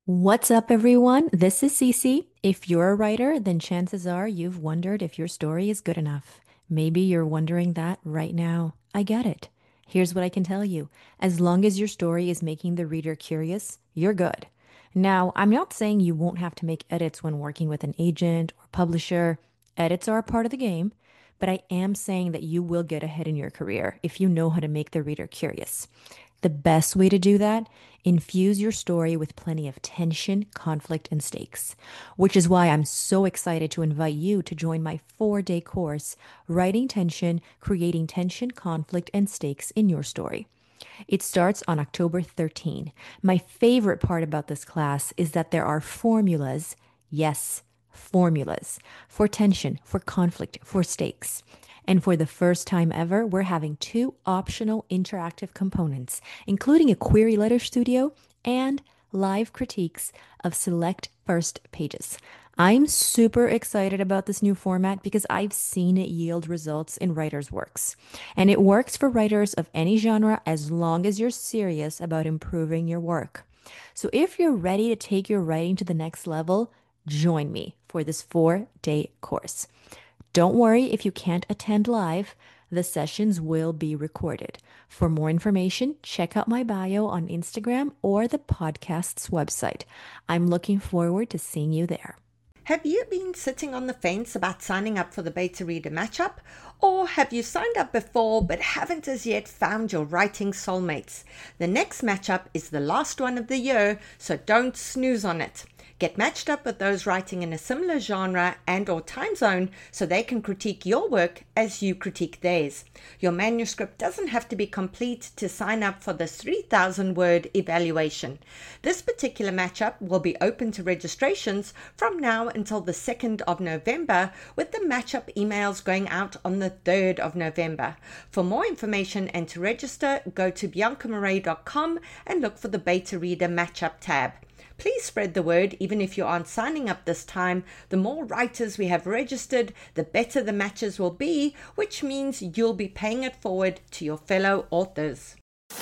What's up, everyone? This is Cece. If you're a writer, then chances are you've wondered if your story is good enough. Maybe you're wondering that right now. I get it. Here's what I can tell you. As long as your story is making the reader curious, you're good. Now, I'm not saying you won't have to make edits when working with an agent or publisher. Edits are a part of the game, but I am saying that you will get ahead in your career if you know how to make the reader curious. The best way to do that, infuse your story with plenty of tension, conflict, and stakes, which is why I'm so excited to invite you to join my 4-day course, Writing Tension, Creating Tension, Conflict, and Stakes in Your Story. It starts on October 13. My favorite part about this class is that there are formulas, yes, formulas, for tension, for conflict, for stakes. And for the first time ever, we're having two optional interactive components, including a query letter studio and live critiques of select first pages. I'm super excited about this new format because I've seen it yield results in writers' works. And it works for writers of any genre as long as you're serious about improving your work. So if you're ready to take your writing to the next level, join me for this 4-day course. Don't worry if you can't attend live, the sessions will be recorded. For more information, check out my bio on Instagram or the podcast's website. I'm looking forward to seeing you there. Have you been sitting on the fence about signing up for the Beta Reader Matchup? Or have you signed up before but haven't as yet found your writing soulmates? The next matchup is the last one of the year, so don't snooze on it. Get matched up with those writing in a similar genre and or time zone so they can critique your work as you critique theirs. Your manuscript doesn't have to be complete to sign up for this 3,000-word evaluation. This particular matchup will be open to registrations from now until the 2nd of November, with the matchup emails going out on the 3rd of November. For more information and to register, go to biancamarais.com and look for the Beta Reader Matchup tab. Please spread the word even if you aren't signing up this time. The more writers we have registered, the better the matches will be, which means you'll be paying it forward to your fellow authors.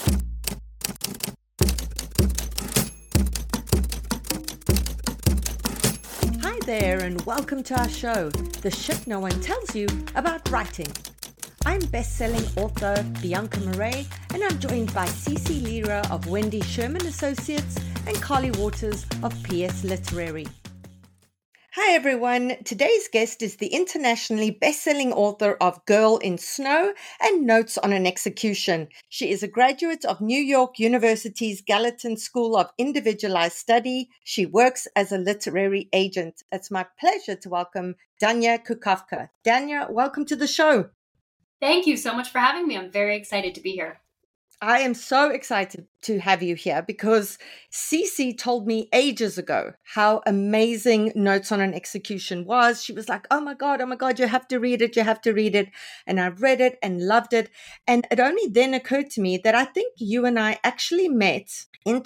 Hi there and welcome to our show, the shit no one tells you about writing. I'm best-selling author Bianca Marais, and I'm joined by Cece Lira of Wendy Sherman Associates and Carly Waters of PS Literary. Hi everyone, today's guest is the internationally best-selling author of Girl in Snow and Notes on an Execution. She is a graduate of New York University's Gallatin School of Individualized Study. She works as a literary agent. It's my pleasure to welcome Dania Kukavka. Dania, welcome to the show. Thank you so much for having me. I'm very excited to be here. I am so excited to have you here because Cece told me ages ago how amazing Notes on an Execution was. She was like, oh my God, you have to read it, you have to read it. And I read it and loved it. And it only then occurred to me that I think you and I actually met in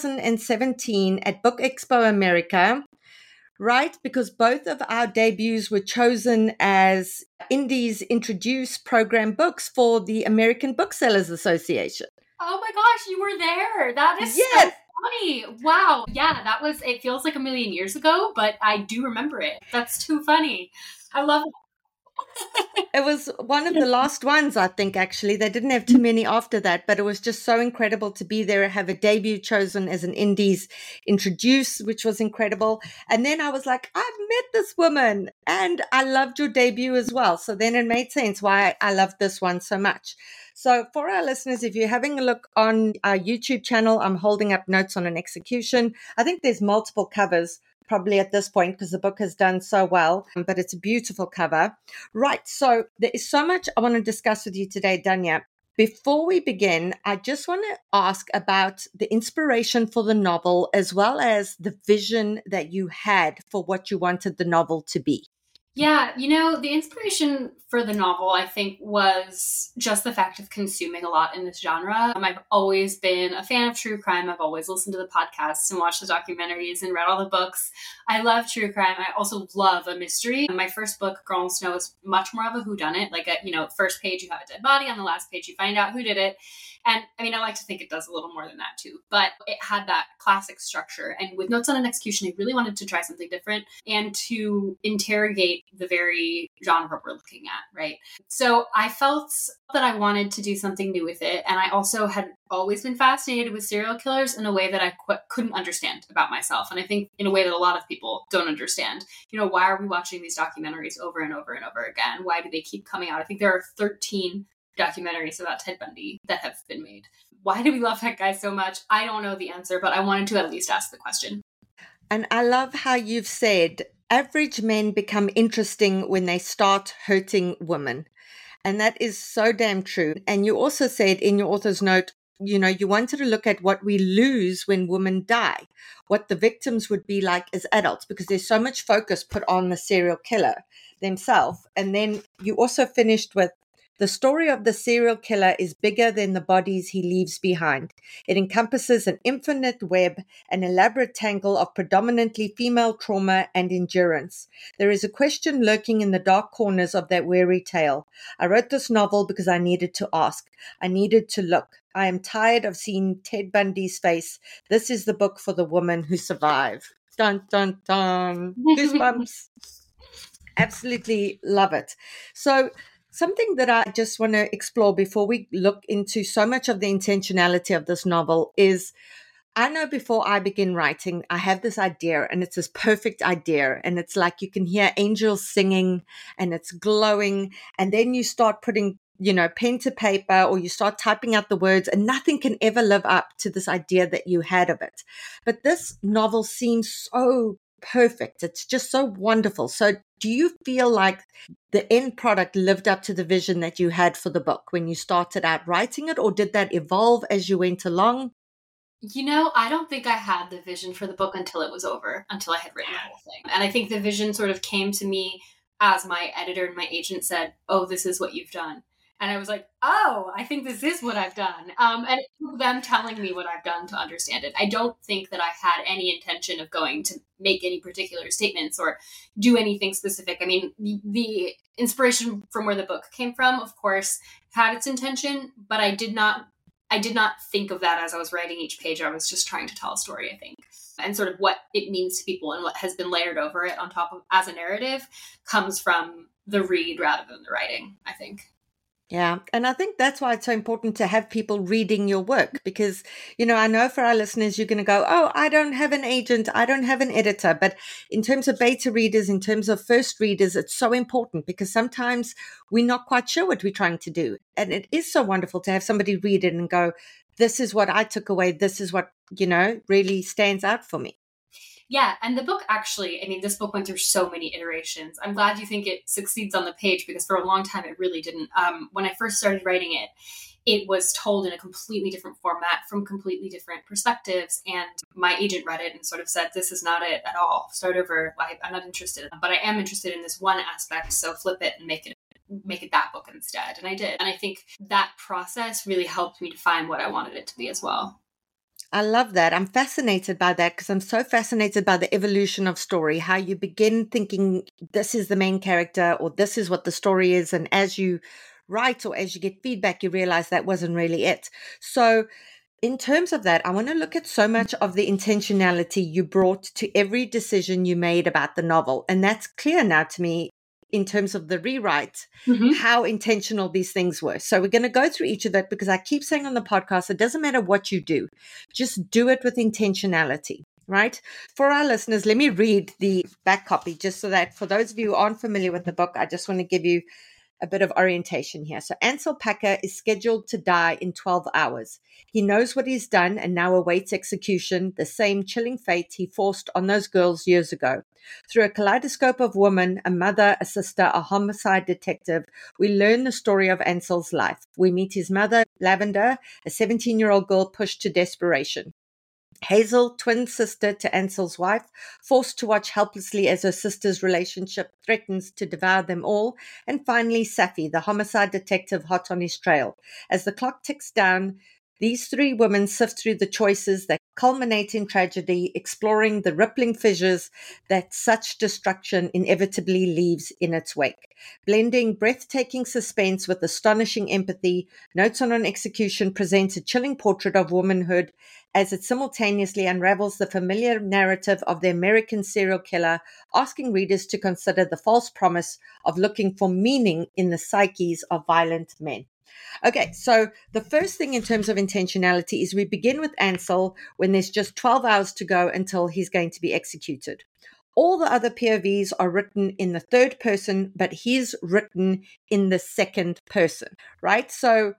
2017 at Book Expo America. Right, because both of our debuts were chosen as Indies Introduce program books for the American Booksellers Association. Oh my gosh, you were there. That is so funny. Wow. Yeah, it feels like a million years ago, but I do remember it. That's too funny. I love it. It was one of the last ones, I think, actually. They didn't have too many after that, but it was just so incredible to be there, have a debut chosen as an Indies Introduce, which was incredible. And then I was like, I've met this woman and I loved your debut as well. So then it made sense why I loved this one so much. So for our listeners, if you're having a look on our YouTube channel, I'm holding up Notes on an Execution. I think there's multiple covers probably at this point because the book has done so well, but it's a beautiful cover. Right, so there is so much I want to discuss with you today, Dania. Before we begin, I just want to ask about the inspiration for the novel as well as the vision that you had for what you wanted the novel to be. Yeah, the inspiration for the novel, I think, was just the fact of consuming a lot in this genre. I've always been a fan of true crime. I've always listened to the podcasts and watched the documentaries and read all the books. I love true crime. I also love a mystery. My first book, Girl in Snow, is much more of a whoudunit. Like, first page you have a dead body, on the last page you find out who did it. And I mean, I like to think it does a little more than that too, but it had that classic structure. And with Notes on an Execution, I really wanted to try something different and to interrogate the very genre we're looking at, right? So I felt that I wanted to do something new with it. And I also had always been fascinated with serial killers in a way that I couldn't understand about myself. And I think in a way that a lot of people don't understand. You know, why are we watching these documentaries over and over and over again? Why do they keep coming out? I think there are 13 documentaries about Ted Bundy that have been made. Why do we love that guy so much? I don't know the answer, but I wanted to at least ask the question. And I love how you've said average men become interesting when they start hurting women. And that is so damn true. And you also said in your author's note, you know, you wanted to look at what we lose when women die, what the victims would be like as adults, because there's so much focus put on the serial killer themselves. And then you also finished with, the story of the serial killer is bigger than the bodies he leaves behind. It encompasses an infinite web, an elaborate tangle of predominantly female trauma and endurance. There is a question lurking in the dark corners of that weary tale. I wrote this novel because I needed to ask. I needed to look. I am tired of seeing Ted Bundy's face. This is the book for the woman who survived. Dun, dun, dun. Goosebumps. Absolutely love it. So, something that I just want to explore before we look into so much of the intentionality of this novel is, I know before I begin writing, I have this idea, and it's this perfect idea. And it's like you can hear angels singing and it's glowing. And then you start putting, you know, pen to paper, or you start typing out the words, and nothing can ever live up to this idea that you had of it. But this novel seems so perfect. It's just so wonderful. So do you feel like the end product lived up to the vision that you had for the book when you started out writing it, or did that evolve as you went along? You know, I don't think I had the vision for the book until it was over, until I had written the whole thing. And I think the vision sort of came to me as my editor and my agent said, "Oh, this is what you've done." And I was like, "Oh, I think this is what I've done." And it took them telling me what I've done to understand it. I don't think that I had any intention of going to make any particular statements or do anything specific. I mean, the inspiration from where the book came from, of course, had its intention, but I did not think of that as I was writing each page. I was just trying to tell a story, I think. And sort of what it means to people and what has been layered over it on top of as a narrative comes from the read rather than the writing, I think. Yeah. And I think that's why it's so important to have people reading your work, because, you know, I know for our listeners, you're going to go, "Oh, I don't have an agent. I don't have an editor." But in terms of beta readers, in terms of first readers, it's so important because sometimes we're not quite sure what we're trying to do. And it is so wonderful to have somebody read it and go, "This is what I took away. This is what, you know, really stands out for me." Yeah, and the book actually, I mean, this book went through so many iterations. I'm glad you think it succeeds on the page because for a long time it really didn't. When I first started writing it, it was told in a completely different format from completely different perspectives. And my agent read it and sort of said, "This is not it at all. Start over. I'm not interested. But I am interested in this one aspect. So flip it and make it that book instead." And I did. And I think that process really helped me define what I wanted it to be as well. I love that. I'm fascinated by that because I'm so fascinated by the evolution of story, how you begin thinking this is the main character or this is what the story is. And as you write or as you get feedback, you realize that wasn't really it. So in terms of that, I want to look at so much of the intentionality you brought to every decision you made about the novel. And that's clear now to me in terms of the rewrite, how intentional these things were. So we're going to go through each of that because I keep saying on the podcast, it doesn't matter what you do, just do it with intentionality, right? For our listeners, let me read the back copy just so that for those of you who aren't familiar with the book, I just want to give you a bit of orientation here. So Ansel Packer is scheduled to die in 12 hours. He knows what he's done and now awaits execution, the same chilling fate he forced on those girls years ago. Through a kaleidoscope of woman, a mother, a sister, a homicide detective, we learn the story of Ansel's life. We meet his mother, Lavender, a 17-year-old girl pushed to desperation. Hazel, twin sister to Ansel's wife, forced to watch helplessly as her sister's relationship threatens to devour them all. And finally, Safi, the homicide detective hot on his trail. As the clock ticks down, these three women sift through the choices that culminating tragedy, exploring the rippling fissures that such destruction inevitably leaves in its wake. Blending breathtaking suspense with astonishing empathy, Notes on an Execution presents a chilling portrait of womanhood as it simultaneously unravels the familiar narrative of the American serial killer, asking readers to consider the false promise of looking for meaning in the psyches of violent men. Okay, so the first thing in terms of intentionality is we begin with Ansel when there's just 12 hours to go until he's going to be executed. All the other POVs are written in the third person, but he's written in the second person, right? So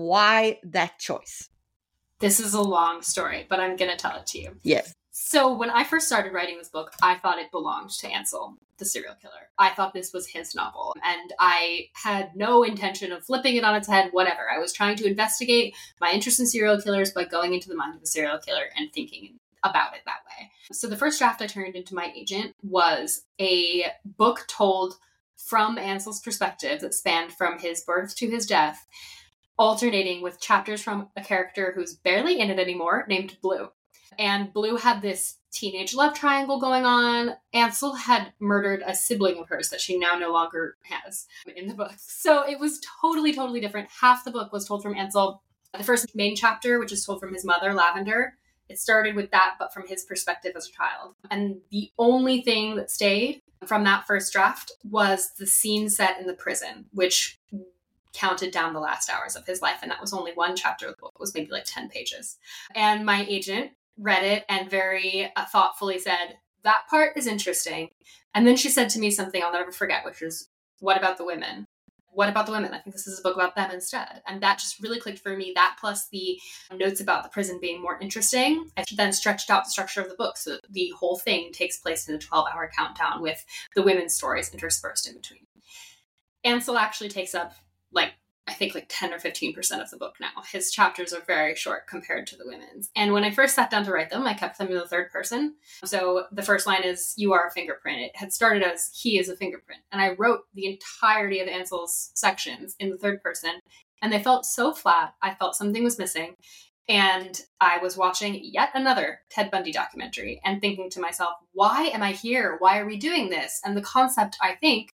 why that choice? This is a long story, but I'm going to tell it to you. Yes. So when I first started writing this book, I thought it belonged to Ansel, the serial killer. I thought this was his novel, and I had no intention of flipping it on its head, whatever. I was trying to investigate my interest in serial killers by going into the mind of a serial killer and thinking about it that way. So the first draft I turned into my agent was a book told from Ansel's perspective that spanned from his birth to his death, alternating with chapters from a character who's barely in it anymore, named Blue. And Blue had this teenage love triangle going on. Ansel had murdered a sibling of hers that she now no longer has in the book. So it was totally, totally different. Half the book was told from Ansel. The first main chapter, which is told from his mother, Lavender, it started with that, but from his perspective as a child. And the only thing that stayed from that first draft was the scene set in the prison, which counted down the last hours of his life. And that was only one chapter of the book. It was maybe like 10 pages. And my agent read it and very thoughtfully said, that part is interesting. And then she said to me something I'll never forget, which is, what about the women? What about the women? I think this is a book about them instead. And that just really clicked for me. That plus the notes about the prison being more interesting. I then stretched out the structure of the book so that the whole thing takes place in a 12-hour countdown with the women's stories interspersed in between. Ansel actually takes up I think 10 or 15% of the book now. His chapters are very short compared to the women's. And when I first sat down to write them, I kept them in the third person. So the first line is, you are a fingerprint. It had started as, he is a fingerprint. And I wrote the entirety of Ansel's sections in the third person. And they felt so flat. I felt something was missing. And I was watching yet another Ted Bundy documentary and thinking to myself, why am I here? Why are we doing this? And the concept, I think,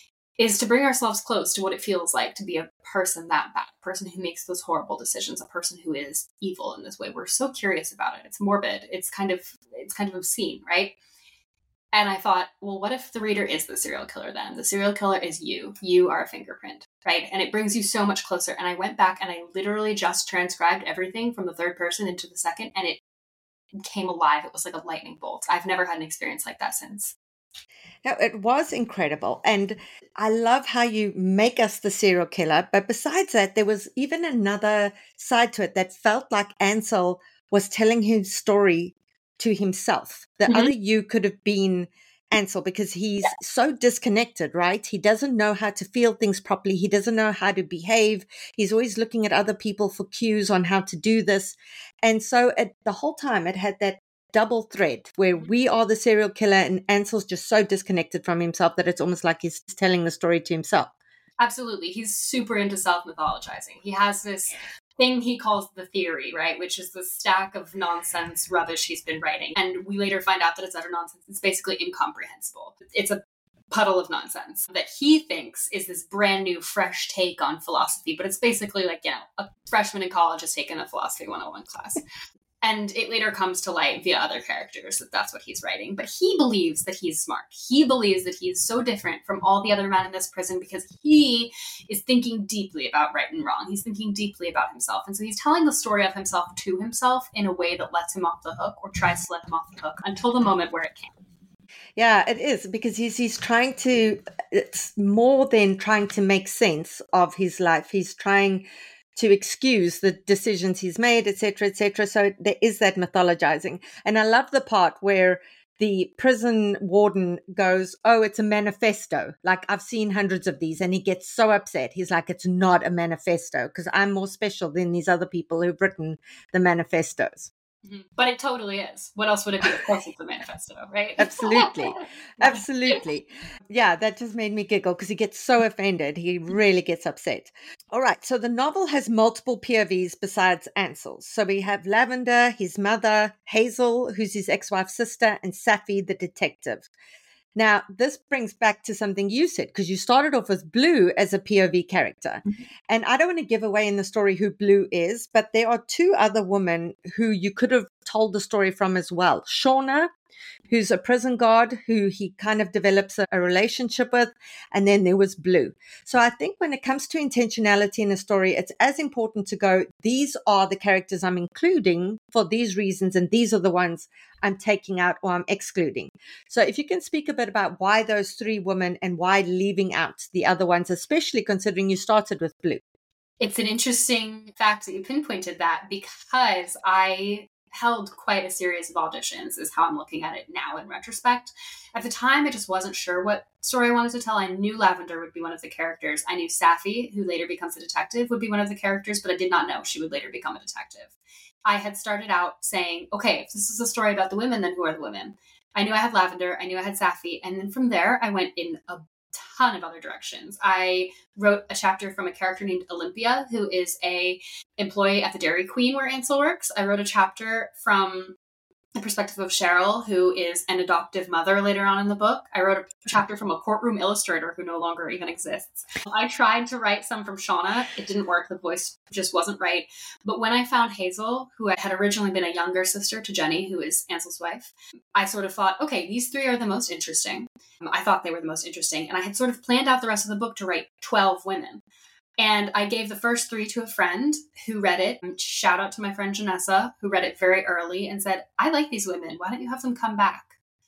is to bring ourselves close to what it feels like to be a person that bad, a person who makes those horrible decisions, a person who is evil in this way. We're so curious about it. It's morbid. It's kind of obscene, right? And I thought, well, what if the reader is the serial killer then? The serial killer is you. You are a fingerprint, right? And it brings you so much closer. And I went back and I literally just transcribed everything from the third person into the second, and it came alive. It was like a lightning bolt. I've never had an experience like that since. Now, it was incredible. And I love how you make us the serial killer. But besides that, there was even another side to it that felt like Ansel was telling his story to himself. The other you could have been Ansel because he's so disconnected, right? He doesn't know how to feel things properly. He doesn't know how to behave. He's always looking at other people for cues on how to do this. And so the whole time it had that double thread where we are the serial killer and Ansel's just so disconnected from himself that it's almost like he's telling the story to himself. Absolutely. He's super into self-mythologizing. He has this thing he calls the theory, right? Which is the stack of nonsense rubbish he's been writing. And we later find out that it's utter nonsense. It's basically incomprehensible. It's a puddle of nonsense that he thinks is this brand new, fresh take on philosophy. But it's basically like, a freshman in college has taken a philosophy 101 class. And it later comes to light via other characters that that's what he's writing. But he believes that he's smart. He believes that he's so different from all the other men in this prison because he is thinking deeply about right and wrong. He's thinking deeply about himself. And so he's telling the story of himself to himself in a way that lets him off the hook or tries to let him off the hook until the moment where it can. Yeah, it is because he's trying to, it's more than trying to make sense of his life. He's trying to excuse the decisions he's made, etc., etc. So there is that mythologizing. And I love the part where the prison warden goes, oh, it's a manifesto. Like, I've seen hundreds of these. And he gets so upset. He's like, it's not a manifesto because I'm more special than these other people who've written the manifestos. But it totally is. What else would it be? Of course it's a manifesto, right? Absolutely. Absolutely. Yeah, that just made me giggle because he gets so offended. He really gets upset. All right. So the novel has multiple POVs besides Ansel's. So we have Lavender, his mother, Hazel, who's his ex-wife's sister, and Safi, the detective. Now, this brings back to something you said, because you started off with Blue as a POV character. And I don't want to give away in the story who Blue is, but there are two other women who you could have told the story from as well. Shauna, who's a prison guard who he kind of develops a relationship with. And then there was Blue. So I think when it comes to intentionality in a story, it's as important to go, these are the characters I'm including for these reasons, and these are the ones I'm taking out or I'm excluding. So if you can speak a bit about why those three women and why leaving out the other ones, especially considering you started with Blue. It's an interesting fact that you pinpointed that, because I held quite a series of auditions, is how I'm looking at it now in retrospect. At the time, I just wasn't sure what story I wanted to tell. I knew Lavender would be one of the characters. I knew Safi, who later becomes a detective, would be one of the characters, but I did not know she would later become a detective. I had started out saying, okay, if this is a story about the women, then who are the women? I knew I had Lavender, I knew I had Safi, and then from there, I went in a ton of other directions. I wrote a chapter from a character named Olympia, who is a employee at the Dairy Queen where Ansel works. I wrote a chapter from the perspective of Cheryl, who is an adoptive mother later on in the book. I wrote a chapter from a courtroom illustrator who no longer even exists. I tried to write some from Shauna. It didn't work. The voice just wasn't right. But when I found Hazel, who had originally been a younger sister to Jenny, who is Ansel's wife, I sort of thought, okay, these three are the most interesting. I thought they were the most interesting. And I had sort of planned out the rest of the book to write 12 women. And I gave the first three to a friend who read it. Shout out to my friend Janessa, who read it very early and said, I like these women. Why don't you have them come back?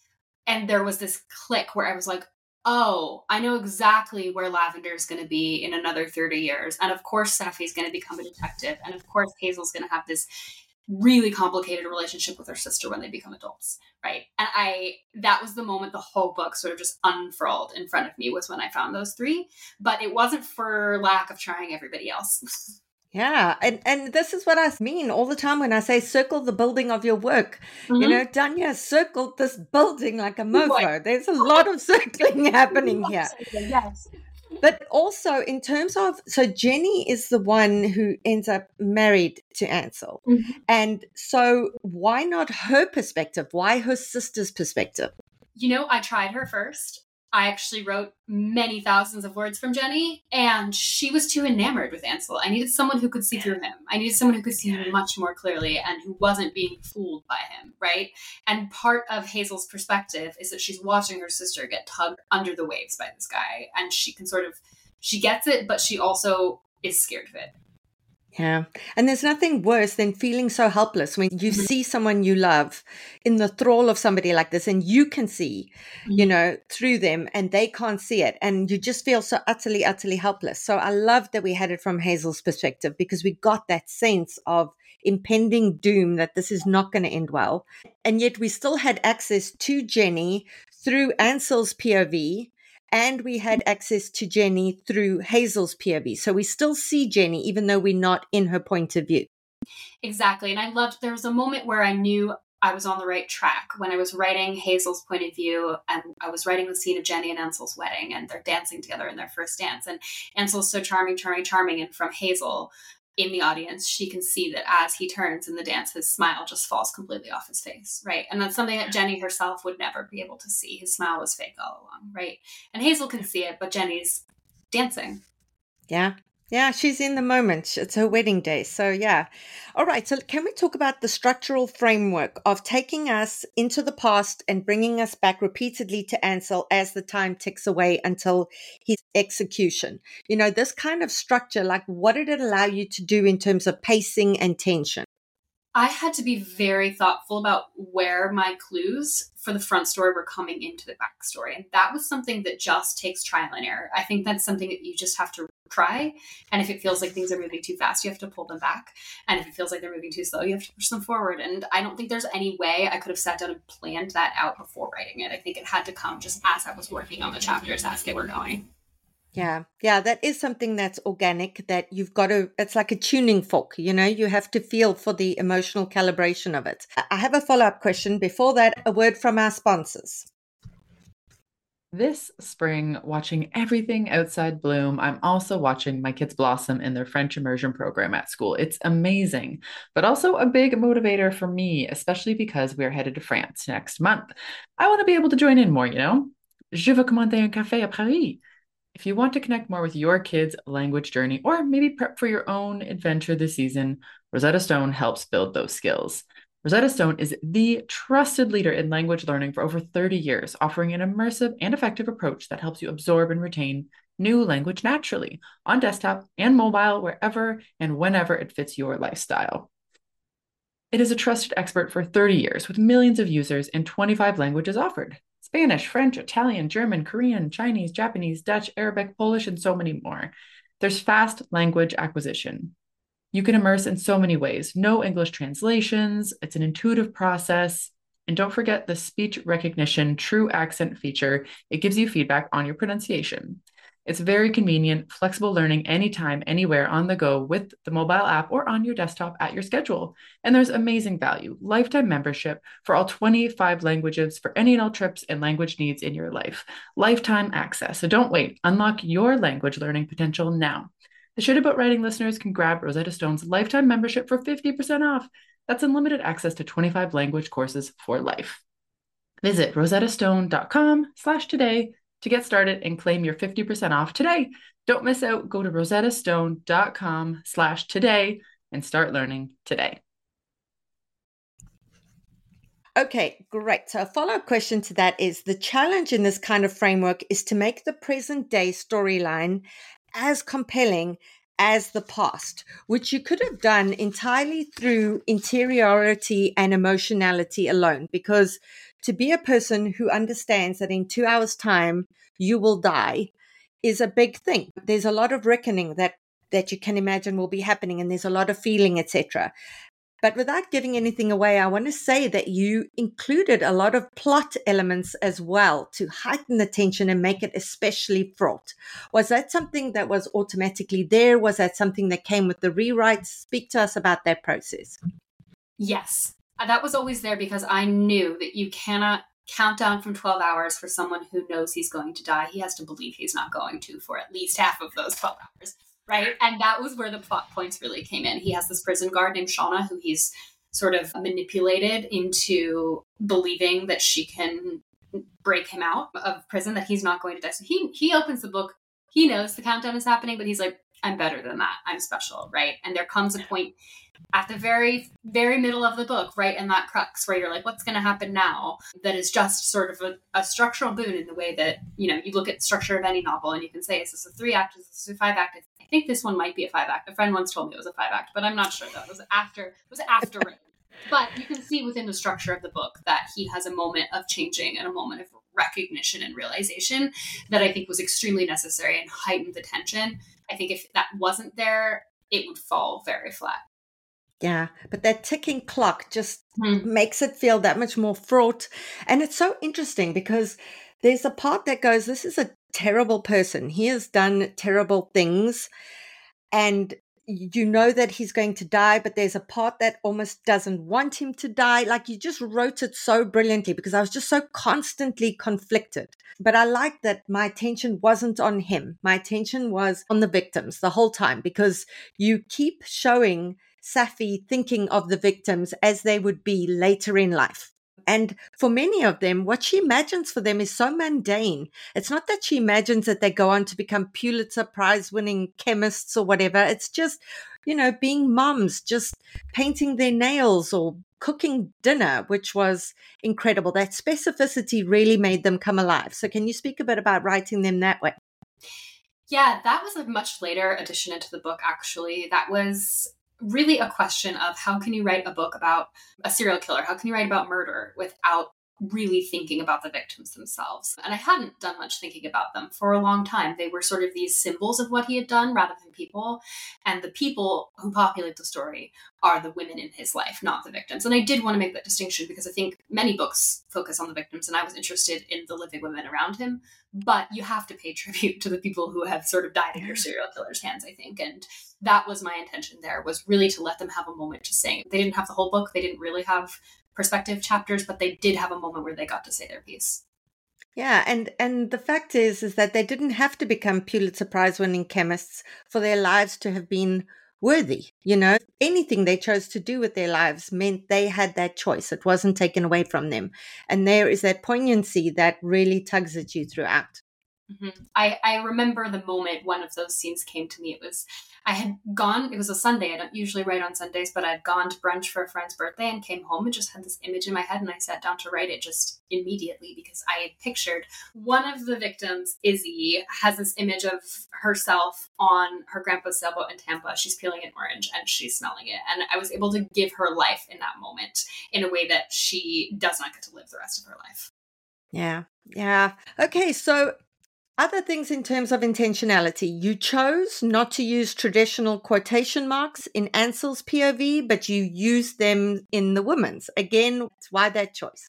And there was this click where I was like, oh, I know exactly where Lavender is going to be in another 30 years. And of course, Safi's going to become a detective. And of course, Hazel's going to have this really complicated relationship with her sister when they become adults, right? And that was the moment the whole book sort of just unfurled in front of me, was when I found those three. But it wasn't for lack of trying everybody else. Yeah, and this is what I mean all the time when I say circle the building of your work. Mm-hmm. You know, Danya circled this building like a mofo. There's a lot of circling happening here. Yes. But also in terms of, so Jenny is the one who ends up married to Ansel. Mm-hmm. And so why not her perspective? Why her sister's perspective? You know, I tried her first. I actually wrote many thousands of words from Jenny, and she was too enamored with Ansel. I needed someone who could see through him. I needed someone who could see him much more clearly and who wasn't being fooled by him, right? And part of Hazel's perspective is that she's watching her sister get tugged under the waves by this guy, and she gets it, but she also is scared of it. Yeah. And there's nothing worse than feeling so helpless when you see someone you love in the thrall of somebody like this, and you can see, you know, through them and they can't see it. And you just feel so utterly, utterly helpless. So I love that we had it from Hazel's perspective, because we got that sense of impending doom, that this is not going to end well. And yet we still had access to Jenny through Ansel's POV. And we had access to Jenny through Hazel's POV. So we still see Jenny, even though we're not in her point of view. Exactly. And there was a moment where I knew I was on the right track when I was writing Hazel's point of view, and I was writing the scene of Jenny and Ansel's wedding, and they're dancing together in their first dance. And Ansel's so charming, charming, charming. And from Hazel in the audience, she can see that as he turns in the dance, his smile just falls completely off his face, right? And that's something that Jenny herself would never be able to see. His smile was fake all along, right? And Hazel can see it, but Jenny's dancing. Yeah. Yeah, she's in the moment. It's her wedding day. So yeah. All right. So can we talk about the structural framework of taking us into the past and bringing us back repeatedly to Ansel as the time ticks away until his execution? You know, this kind of structure, like what did it allow you to do in terms of pacing and tension? I had to be very thoughtful about where my clues for the front story were coming into the backstory. And that was something that just takes trial and error. I think that's something that you just have to try. And if it feels like things are moving too fast, you have to pull them back. And if it feels like they're moving too slow, you have to push them forward. And I don't think there's any way I could have sat down and planned that out before writing it. I think it had to come just as I was working on the chapters as they were going. Yeah. Yeah. That is something that's organic that you've got to, it's like a tuning fork, you have to feel for the emotional calibration of it. I have a follow-up question. Before that, a word from our sponsors. This spring, watching everything outside bloom, I'm also watching my kids blossom in their French immersion program at school. It's amazing, but also a big motivator for me, especially because we're headed to France next month. I want to be able to join in more, Je veux commander un café à Paris. If you want to connect more with your kids' language journey or maybe prep for your own adventure this season, Rosetta Stone helps build those skills. Rosetta Stone is the trusted leader in language learning for over 30 years, offering an immersive and effective approach that helps you absorb and retain new language naturally on desktop and mobile, wherever and whenever it fits your lifestyle. It is a trusted expert for 30 years with millions of users and 25 languages offered. Spanish, French, Italian, German, Korean, Chinese, Japanese, Dutch, Arabic, Polish, and so many more. There's fast language acquisition. You can immerse in so many ways. No English translations. It's an intuitive process. And don't forget the speech recognition true accent feature. It gives you feedback on your pronunciation. It's very convenient, flexible learning anytime, anywhere on the go with the mobile app or on your desktop at your schedule. And there's amazing value, lifetime membership for all 25 languages for any and all trips and language needs in your life. Lifetime access. So don't wait. Unlock your language learning potential now. The Shit About Writing listeners can grab Rosetta Stone's lifetime membership for 50% off. That's unlimited access to 25 language courses for life. Visit rosettastone.com/today to get started and claim your 50% off today. Don't miss out. Go to rosettastone.com/today and start learning today. Okay, great. So a follow-up question to that is the challenge in this kind of framework is to make the present day storyline as compelling as the past, which you could have done entirely through interiority and emotionality alone, because to be a person who understands that in 2 hours' time you will die is a big thing. There's a lot of reckoning that you can imagine will be happening, and there's a lot of feeling, etc. But without giving anything away, I want to say that you included a lot of plot elements as well to heighten the tension and make it especially fraught. Was that something that was automatically there? Was that something that came with the rewrites? Speak to us about that process. Yes, that was always there because I knew that you cannot count down from 12 hours for someone who knows he's going to die. He has to believe he's not going to for at least half of those 12 hours. Right. And that was where the plot points really came in. He has this prison guard named Shauna who he's sort of manipulated into believing that she can break him out of prison, that he's not going to die. So he opens the book. He knows the countdown is happening, but he's like, I'm better than that. I'm special. Right. And there comes a point at the very, very middle of the book, right in that crux where you're like, what's going to happen now? That is just sort of a structural boon in the way that, you look at the structure of any novel and you can say, is this a 3-act? Is this a 5-act? I think this one might be a 5-act. A friend once told me it was a 5-act, but I'm not sure though. It was after written. But you can see within the structure of the book that he has a moment of changing and a moment of recognition and realization that I think was extremely necessary and heightened the tension. I think if that wasn't there, it would fall very flat. Yeah, but that ticking clock just makes it feel that much more fraught. And it's so interesting because there's a part that goes, this is a terrible person. He has done terrible things. And you know that he's going to die, but there's a part that almost doesn't want him to die. Like you just wrote it so brilliantly because I was just so constantly conflicted. But I like that my attention wasn't on him. My attention was on the victims the whole time because you keep showing Safi thinking of the victims as they would be later in life. And for many of them, what she imagines for them is so mundane. It's not that she imagines that they go on to become Pulitzer Prize winning chemists or whatever. It's just, being moms, just painting their nails or cooking dinner, which was incredible. That specificity really made them come alive. So can you speak a bit about writing them that way? Yeah, that was a much later addition into the book, actually. That was really a question of how can you write a book about a serial killer? How can you write about murder without really thinking about the victims themselves. And I hadn't done much thinking about them for a long time. They were sort of these symbols of what he had done rather than people. And the people who populate the story are the women in his life, not the victims. And I did want to make that distinction because I think many books focus on the victims, and I was interested in the living women around him. But you have to pay tribute to the people who have sort of died in your serial killer's hands, I think. And that was my intention there, was really to let them have a moment to sing. They didn't have the whole book. They didn't really have perspective chapters, but they did have a moment where they got to say their piece. Yeah, and the fact is that they didn't have to become Pulitzer Prize winning chemists for their lives to have been worthy. You know, anything they chose to do with their lives meant they had that choice. It wasn't taken away from them. And there is that poignancy that really tugs at you throughout. Mm-hmm. I remember the moment one of those scenes came to me. I had gone, it was a Sunday. I don't usually write on Sundays, but I'd gone to brunch for a friend's birthday and came home and just had this image in my head. And I sat down to write it just immediately because I had pictured one of the victims, Izzy, has this image of herself on her grandpa's sailboat in Tampa. She's peeling an orange and she's smelling it. And I was able to give her life in that moment in a way that she does not get to live the rest of her life. Yeah. Yeah. Okay. So other things in terms of intentionality, you chose not to use traditional quotation marks in Ansel's POV, but you used them in the woman's. Again, why that choice?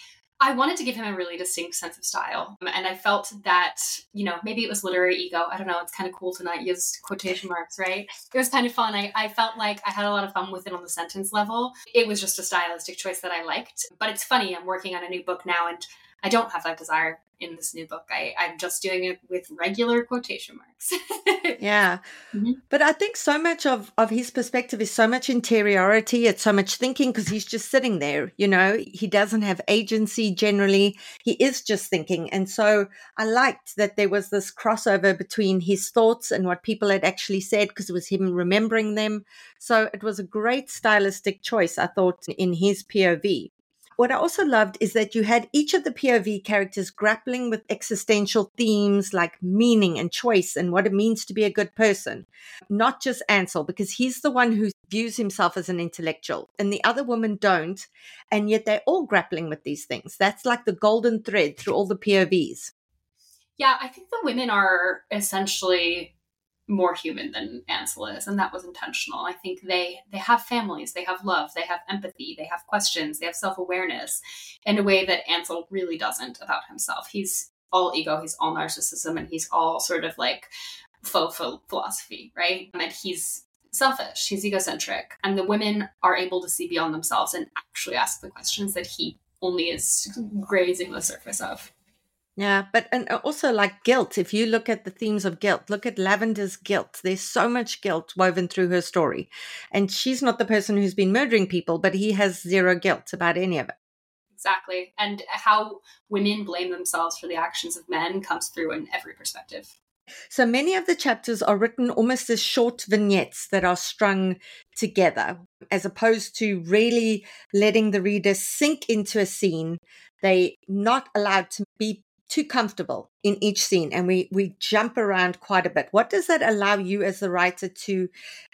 I wanted to give him a really distinct sense of style. And I felt that, maybe it was literary ego. I don't know. It's kind of cool to not use quotation marks, right? It was kind of fun. I felt like I had a lot of fun with it on the sentence level. It was just a stylistic choice that I liked. But it's funny. I'm working on a new book now, and I don't have that desire in this new book. I'm just doing it with regular quotation marks. Yeah. Mm-hmm. But I think so much of his perspective is so much interiority. It's so much thinking because he's just sitting there, he doesn't have agency generally. He is just thinking. And so I liked that there was this crossover between his thoughts and what people had actually said because it was him remembering them. So it was a great stylistic choice, I thought, in his POV. What I also loved is that you had each of the POV characters grappling with existential themes like meaning and choice and what it means to be a good person. Not just Ansel, because he's the one who views himself as an intellectual and the other women don't. And yet they're all grappling with these things. That's like the golden thread through all the POVs. Yeah, I think the women are essentially more human than Ansel is, and that was intentional. I think they have families, they have love, they have empathy, they have questions, they have self-awareness in a way that Ansel really doesn't about himself. He's all ego, he's all narcissism, and he's all sort of like faux philosophy, right? And he's selfish, he's egocentric, and the women are able to see beyond themselves and actually ask the questions that he only is grazing the surface of. Yeah, and also like guilt. If you look at the themes of guilt, look at Lavender's guilt. There's so much guilt woven through her story. And she's not the person who's been murdering people, but he has zero guilt about any of it. Exactly. And how women blame themselves for the actions of men comes through in every perspective. So many of the chapters are written almost as short vignettes that are strung together, as opposed to really letting the reader sink into a scene. They're not allowed to be too comfortable in each scene, and we jump around quite a bit. What does that allow you as the writer to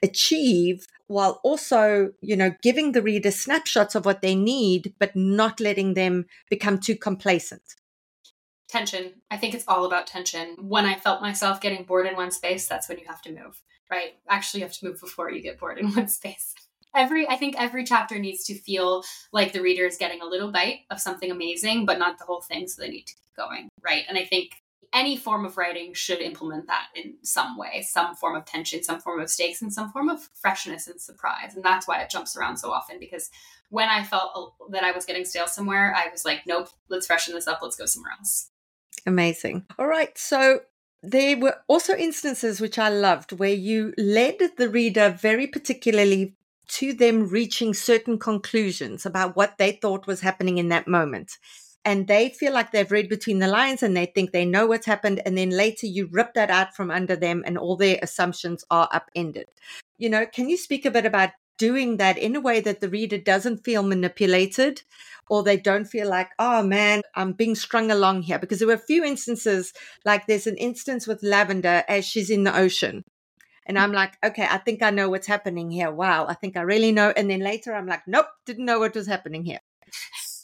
achieve while also, giving the reader snapshots of what they need, but not letting them become too complacent? Tension. I think it's all about tension. When I felt myself getting bored in one space, that's when you have to move, right? Actually, you have to move before you get bored in one space. I think every chapter needs to feel like the reader is getting a little bite of something amazing, but not the whole thing, so they need to keep going, right? And I think any form of writing should implement that in some way, some form of tension, some form of stakes, and some form of freshness and surprise. And that's why it jumps around so often, because when I felt that I was getting stale somewhere, I was like, nope, let's freshen this up. Let's go somewhere else. Amazing. All right. So there were also instances which I loved where you led the reader very particularly to them reaching certain conclusions about what they thought was happening in that moment. And they feel like they've read between the lines and they think they know what's happened. And then later you rip that out from under them and all their assumptions are upended. Can you speak a bit about doing that in a way that the reader doesn't feel manipulated, or they don't feel like, oh man, I'm being strung along here? Because there were a few instances, like there's an instance with Lavender as she's in the ocean. And I'm like, okay, I think I know what's happening here. Wow, I think I really know. And then later I'm like, nope, didn't know what was happening here.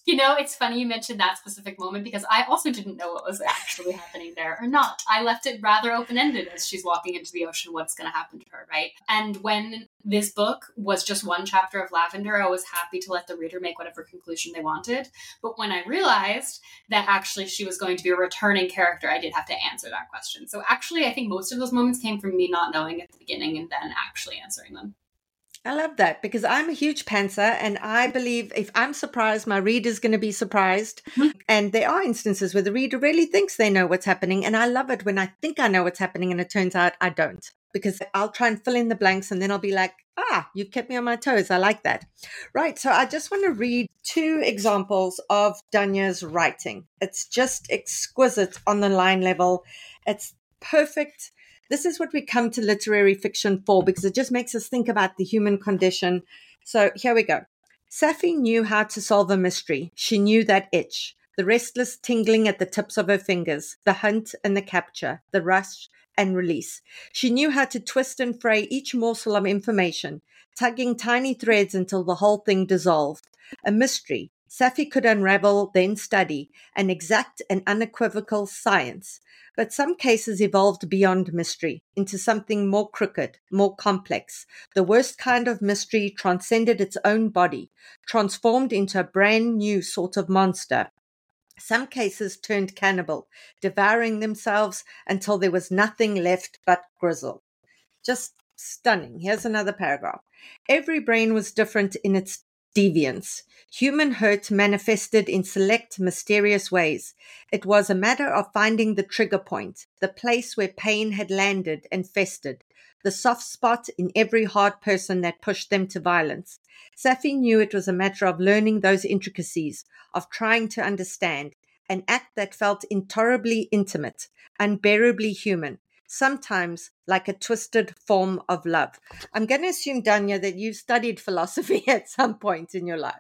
It's funny you mentioned that specific moment because I also didn't know what was actually happening there or not. I left it rather open-ended as she's walking into the ocean, what's going to happen to her, right? And when this book was just one chapter of Lavender, I was happy to let the reader make whatever conclusion they wanted. But when I realized that actually she was going to be a returning character, I did have to answer that question. So actually, I think most of those moments came from me not knowing at the beginning and then actually answering them. I love that because I'm a huge pantser and I believe if I'm surprised, my reader's going to be surprised. Mm-hmm. And there are instances where the reader really thinks they know what's happening. And I love it when I think I know what's happening and it turns out I don't, because I'll try and fill in the blanks and then I'll be like, you've kept me on my toes. I like that. Right. So I just want to read 2 examples of Danya's writing. It's just exquisite on the line level. It's perfect. This is what we come to literary fiction for because it just makes us think about the human condition. So here we go. Safi knew how to solve a mystery. She knew that itch, the restless tingling at the tips of her fingers, the hunt and the capture, the rush and release. She knew how to twist and fray each morsel of information, tugging tiny threads until the whole thing dissolved. A mystery Safi could unravel, then study, an exact and unequivocal science. But some cases evolved beyond mystery into something more crooked, more complex. The worst kind of mystery transcended its own body, transformed into a brand new sort of monster. Some cases turned cannibal, devouring themselves until there was nothing left but gristle. Just stunning. Here's another paragraph. Every brain was different in its deviance. Human hurt manifested in select, mysterious ways. It was a matter of finding the trigger point, the place where pain had landed and festered, the soft spot in every hard person that pushed them to violence. Safi knew it was a matter of learning those intricacies, of trying to understand, an act that felt intolerably intimate, unbearably human, sometimes like a twisted form of love. I'm going to assume, Danya, that you've studied philosophy at some point in your life.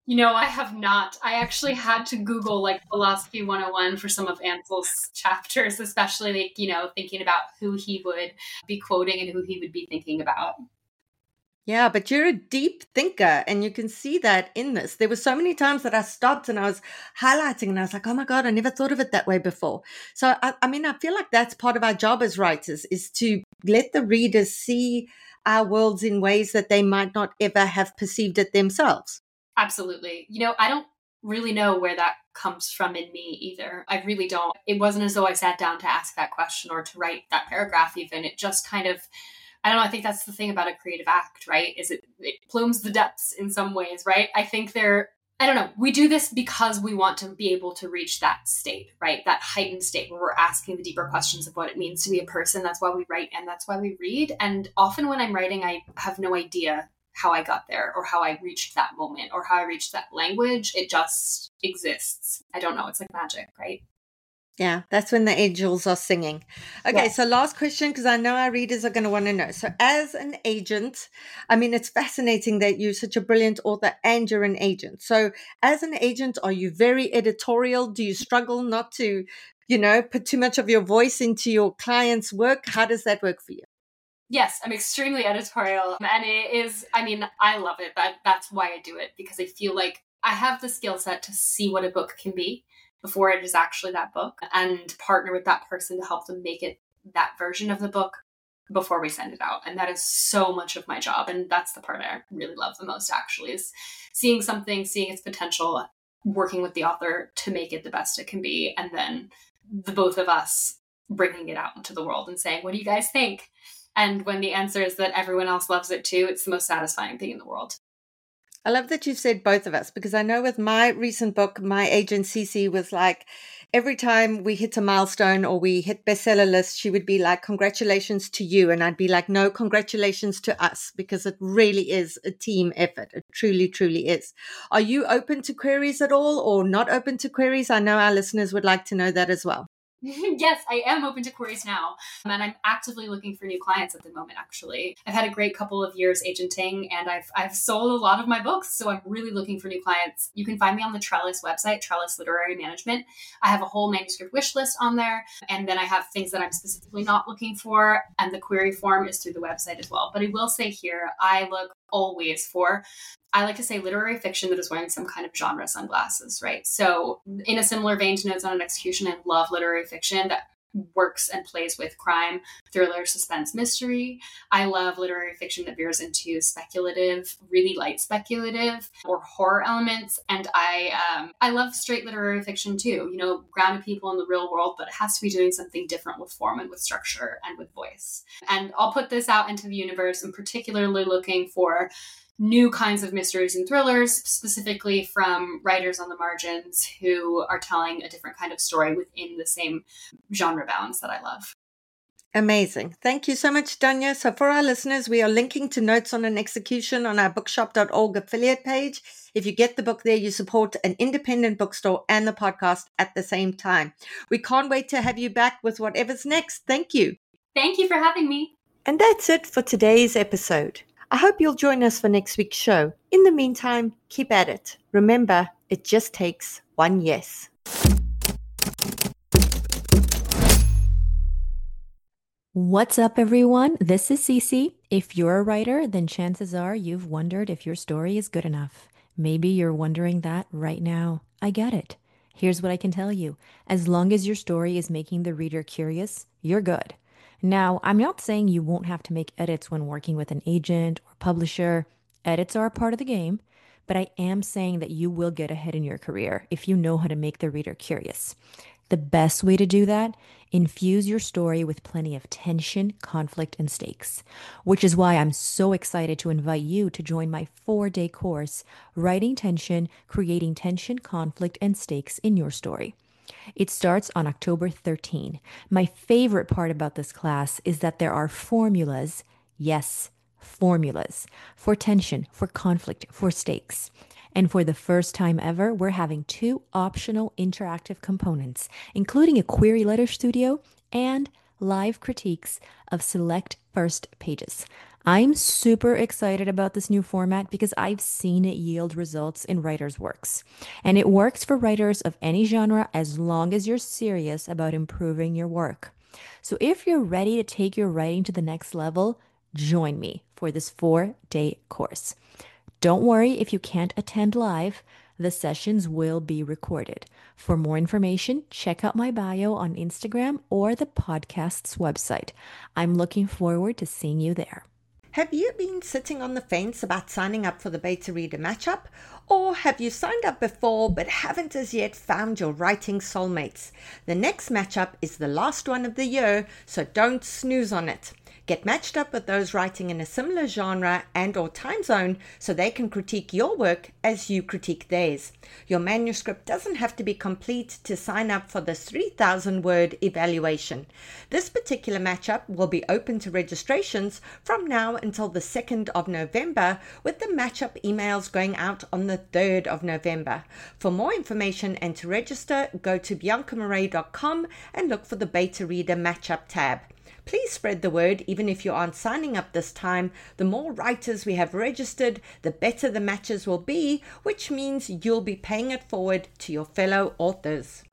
I have not. I actually had to Google Philosophy 101 for some of Ansel's chapters, especially thinking about who he would be quoting and who he would be thinking about. Yeah, but you're a deep thinker and you can see that in this. There were so many times that I stopped and I was highlighting and I was like, oh my God, I never thought of it that way before. So, I feel like that's part of our job as writers is to let the readers see our worlds in ways that they might not ever have perceived it themselves. Absolutely. I don't really know where that comes from in me either. I really don't. It wasn't as though I sat down to ask that question or to write that paragraph even. It just kind of, I don't know, I think that's the thing about a creative act, right? Is it plumes the depths in some ways, right? I think I don't know, we do this because we want to be able to reach that state, right? That heightened state where we're asking the deeper questions of what it means to be a person. That's why we write and that's why we read. And often when I'm writing, I have no idea how I got there or how I reached that moment or how I reached that language. It just exists. I don't know. It's like magic, right? Yeah, that's when the angels are singing. Okay, yes. So last question, because I know our readers are going to want to know. So as an agent, it's fascinating that you're such a brilliant author and you're an agent. So as an agent, are you very editorial? Do you struggle not to, put too much of your voice into your client's work? How does that work for you? Yes, I'm extremely editorial and it is, I love it. That's why I do it because I feel like I have the skill set to see what a book can be before it is actually that book and partner with that person to help them make it that version of the book before we send it out. And that is so much of my job. And that's the part I really love the most actually is seeing something, seeing its potential, working with the author to make it the best it can be. And then the both of us bringing it out into the world and saying, what do you guys think? And when the answer is that everyone else loves it too, it's the most satisfying thing in the world. I love that you've said both of us, because I know with my recent book, my agent Cece was like, every time we hit a milestone or we hit bestseller list, she would be like, congratulations to you. And I'd be like, no, congratulations to us, because it really is a team effort. It truly, truly is. Are you open to queries at all or not open to queries? I know our listeners would like to know that as well. Yes, I am open to queries now. And I'm actively looking for new clients at the moment, actually. I've had a great couple of years agenting and I've sold a lot of my books. So I'm really looking for new clients. You can find me on the Trellis website, Trellis Literary Management. I have a whole manuscript wish list on there. And then I have things that I'm specifically not looking for. And the query form is through the website as well. But I will say here, I look always for, I like to say, literary fiction that is wearing some kind of genre sunglasses, right? So in a similar vein to Notes on an Execution, I love literary fiction that works and plays with crime, thriller, suspense, mystery. I love literary fiction that veers into speculative, really light speculative or horror elements. And I love straight literary fiction too, you know, grounded people in the real world, but it has to be doing something different with form and with structure and with voice. And I'll put this out into the universe, and particularly looking for new kinds of mysteries and thrillers, specifically from writers on the margins who are telling a different kind of story within the same genre bounds that I love. Amazing. Thank you so much, Danya. So for our listeners, we are linking to Notes on an Execution on our bookshop.org affiliate page. If you get the book there, you support an independent bookstore and the podcast at the same time. We can't wait to have you back with whatever's next. Thank you. Thank you for having me. And that's it for today's episode. I hope you'll join us for next week's show. In the meantime, keep at it. Remember, it just takes one yes. What's up, everyone? This is Cece. If you're a writer, then chances are you've wondered if your story is good enough. Maybe you're wondering that right now. I get it. Here's what I can tell you. As long as your story is making the reader curious, you're good. Now, I'm not saying you won't have to make edits when working with an agent or publisher. Edits are a part of the game, but I am saying that you will get ahead in your career if you know how to make the reader curious. The best way to do that, infuse your story with plenty of tension, conflict, and stakes, which is why I'm so excited to invite you to join my 4-day course, Writing Tension, Creating Tension, Conflict, and Stakes in Your Story. It starts on October 13. My favorite part about this class is that there are formulas, yes, formulas, for tension, for conflict, for stakes. And for the first time ever, we're having 2 optional interactive components, including a query letter studio and live critiques of select first pages. I'm super excited about this new format because I've seen it yield results in writers' works. And it works for writers of any genre as long as you're serious about improving your work. So if you're ready to take your writing to the next level, join me for this 4-day course. Don't worry if you can't attend live. The sessions will be recorded. For more information, check out my bio on Instagram or the podcast's website. I'm looking forward to seeing you there. Have you been sitting on the fence about signing up for the Beta Reader Matchup? Or have you signed up before but haven't as yet found your writing soulmates? The next matchup is the last one of the year, so don't snooze on it. Get matched up with those writing in a similar genre and or time zone so they can critique your work as you critique theirs. Your manuscript doesn't have to be complete to sign up for this 3,000-word evaluation. This particular matchup will be open to registrations from now until the 2nd of November, with the matchup emails going out on the 3rd of November. For more information and to register, go to biancamarais.com and look for the Beta Reader Matchup tab. Please spread the word even if you aren't signing up this time. The more writers we have registered, the better the matches will be, which means you'll be paying it forward to your fellow authors.